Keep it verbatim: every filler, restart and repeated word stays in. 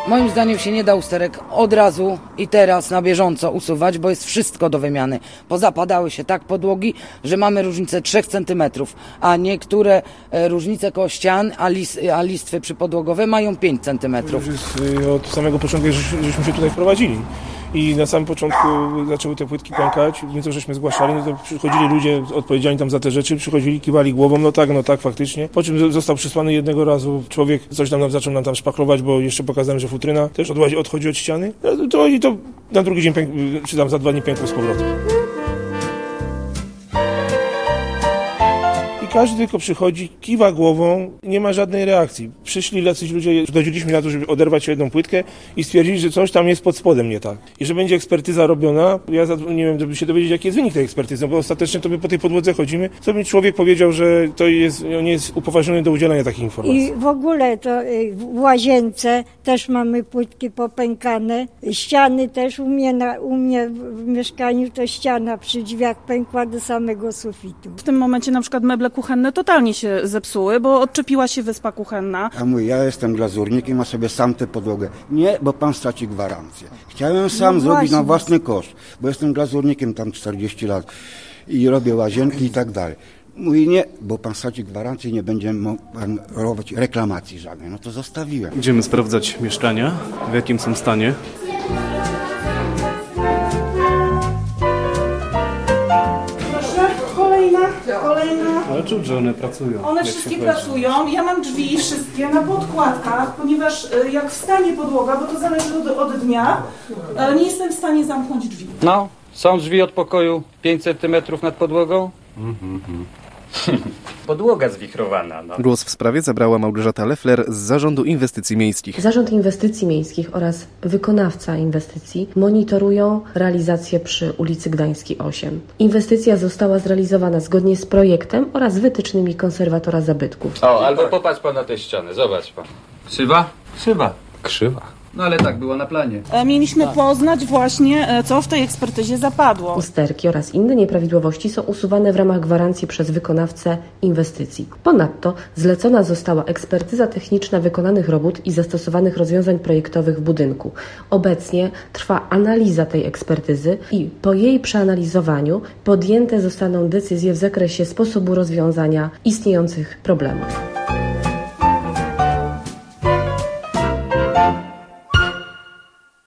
Moim zdaniem się nie da usterek od razu i teraz na bieżąco usuwać, bo jest wszystko do wymiany. Pozapadały się tak podłogi, że mamy różnicę trzech centymetrów, a niektóre e, różnice koło ścian, a, lis, a listwy przypodłogowe mają pięć centymetrów. Od samego początku żeśmy się tutaj wprowadzili. I na samym początku zaczęły te płytki pękać, my to żeśmy zgłaszali, no to przychodzili ludzie odpowiedzialni tam za te rzeczy, przychodzili, kiwali głową, no tak, no tak, faktycznie. Po czym został przysłany jednego razu człowiek, coś tam zaczął nam tam szpachlować, bo jeszcze pokazałem, że futryna też odchodzi od ściany. No to i to na drugi dzień, pęk, czy tam za dwa dni pękło z powrotem. Każdy tylko przychodzi, kiwa głową, nie ma żadnej reakcji. Przyszli jacyś ludzie, zgodziliśmy na to, żeby oderwać jedną płytkę i stwierdzili, że coś tam jest pod spodem nie tak. I że będzie ekspertyza robiona, ja nie wiem, żeby się dowiedzieć, jaki jest wynik tej ekspertyzy, bo ostatecznie to my po tej podłodze chodzimy, co mi człowiek powiedział, że to jest, nie jest upoważniony do udzielania takich informacji. I w ogóle to w łazience też mamy płytki popękane, ściany też u mnie, na, u mnie w mieszkaniu to ściana przy drzwiach pękła do samego sufitu. W tym momencie na przykład meble kuchenne totalnie się zepsuły, bo odczepiła się wyspa kuchenna. A mój, ja jestem glazurnikiem, a sobie sam tę podłogę. Nie, bo pan straci gwarancję. Chciałem sam no zrobić na własny koszt, bo jestem glazurnikiem tam czterdzieści lat i robię łazienki i tak dalej. Mówi nie, bo pan straci gwarancję i nie będzie mógł pan robić reklamacji żadnej. No to zostawiłem. Idziemy sprawdzać mieszkania, w jakim są stanie. Kolejna. Ale czuć, że one pracują. One wszystkie pracują. Ja mam drzwi wszystkie na podkładkach, ponieważ jak wstanie podłoga, bo to zależy od, od dnia, nie jestem w stanie zamknąć drzwi. No, są drzwi od pokoju pięć centymetrów nad podłogą. Mm-hmm. Podłoga zwichrowana. No. Głos w sprawie zabrała Małgorzata Leffler z Zarządu Inwestycji Miejskich. Zarząd Inwestycji Miejskich oraz wykonawca inwestycji monitorują realizację przy ulicy Gdańskiej osiem. Inwestycja została zrealizowana zgodnie z projektem oraz wytycznymi konserwatora zabytków. O, albo popatrz pan na te ściany, zobacz pan. Krzywa? Krzywa. Krzywa. No ale tak było na planie. Mieliśmy poznać właśnie, co w tej ekspertyzie zapadło. Usterki oraz inne nieprawidłowości są usuwane w ramach gwarancji przez wykonawcę inwestycji. Ponadto zlecona została ekspertyza techniczna wykonanych robót i zastosowanych rozwiązań projektowych w budynku. Obecnie trwa analiza tej ekspertyzy i po jej przeanalizowaniu podjęte zostaną decyzje w zakresie sposobu rozwiązania istniejących problemów.